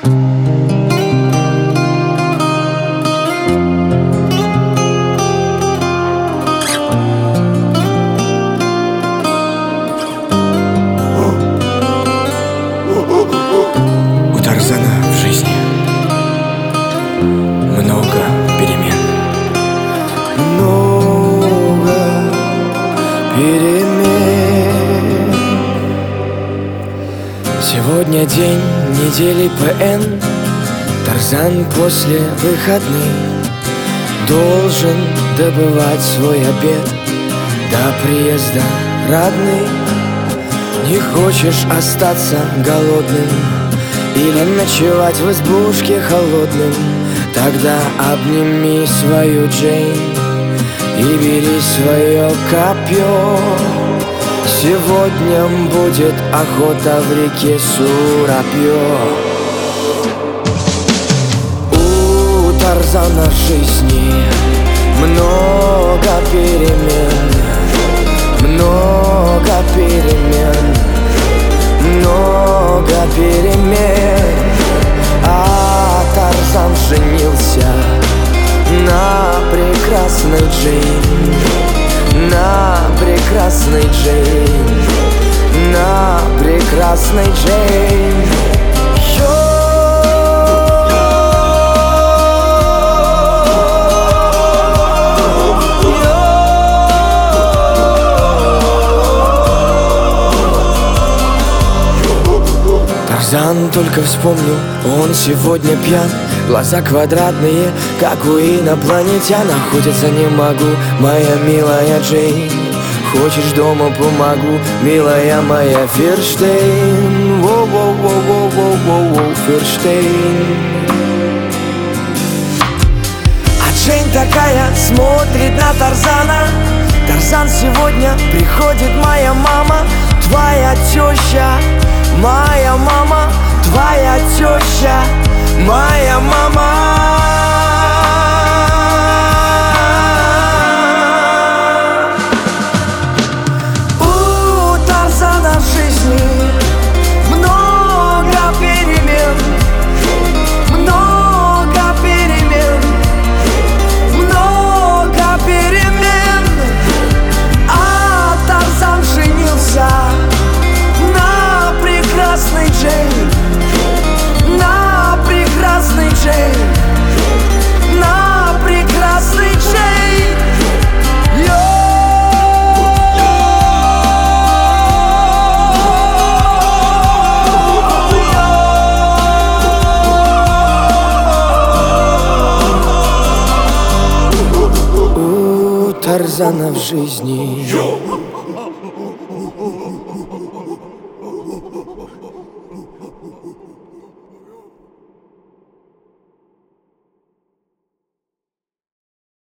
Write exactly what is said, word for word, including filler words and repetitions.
У Тарзана в жизни много перемен. Много перемен. Сегодня день недели ПН. Тарзан после выходных должен добывать свой обед до приезда родных. Не хочешь остаться голодным или ночевать в избушке холодным? Тогда обними свою Джейн и бери свое копье. Сегодня будет охота в реке Сурабье. У Тарзана в жизни много перемен. Много перемен. Много перемен. А Тарзан женился на прекрасной Джейн. На прекрасной Джейн. На прекрасной Джейн. Тарзан только вспомнил, он сегодня пьян. Глаза квадратные, как у инопланетян. Охотиться не могу, моя милая Джейн. Хочешь, дома помогу, милая моя Ферштейн. Воу-воу-воу-воу-воу-воу, Ферштейн. А Джейн такая смотрит на Тарзана. Тарзан, сегодня приходит моя мама, твоя теща. Моя мама, твоя теща, моя мама. У Тарзана в жизни много перемен. Много перемен. Много перемен. А Тарзан женился на прекрасной Джейн. На прекрасной Джейн. На прекрасной Джейн. У Тарзана в жизни